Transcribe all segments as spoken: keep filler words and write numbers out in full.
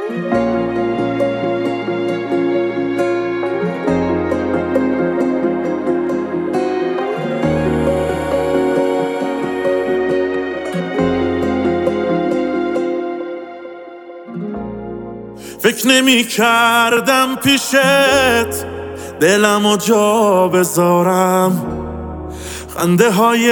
فکر نمی کردم پیشت دلمو جا بذارم، خنده های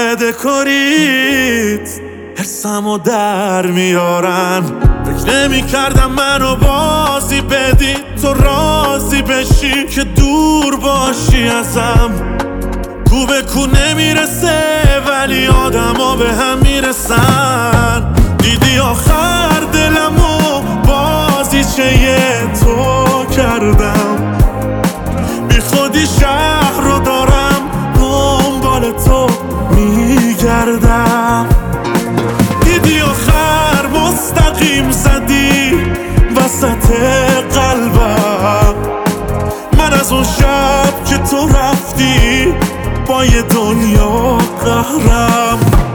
دکوریت حرسمو در میارن. فکر نمی کردم منو بازی بدی تو راضی بشی که دور باشی ازم. کو به کو نمیرسه ولی آدما به هم میرسن. دیدی آخر دلمو بازیچه تو کردم، بی خودی شهر رو دارم دنبال تو میگردم. دیدی آخر مستقیم زدی وسط قلبم، من از اون شب که تو رفتی با یه دنیا قهرم.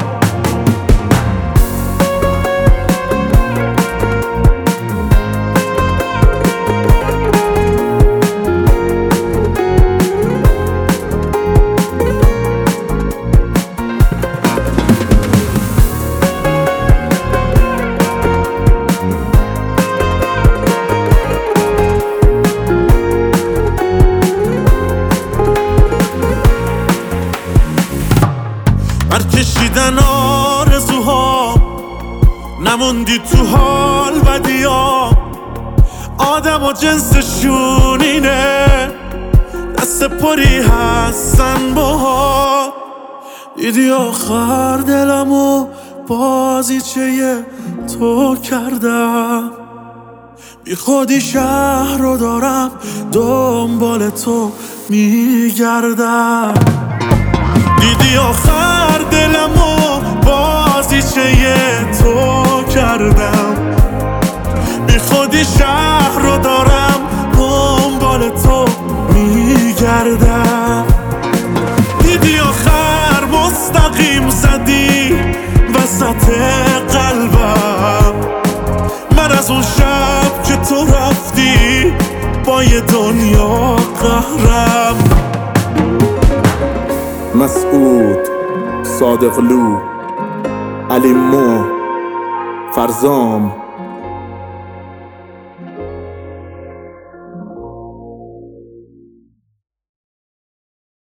برکشیدن آرزوها نموندی تو حال بدیا، آدم و جنسشون اینه دست پری هستن باها. دیدی آخر دلمو بازیچه تو کردم، بی خودی شهر رو دارم دنبال تو میگردم. دیدی آخر دلمو بازیچه تو کردم، بی خودی شهر رو دارم دنبال تو میگردم. دیدی آخر مستقیم زدی وسط قلبم، من از اون شب که تو رفتی با یه دنیا قهرم. مسعود، صادقلو، علی مو، فرزام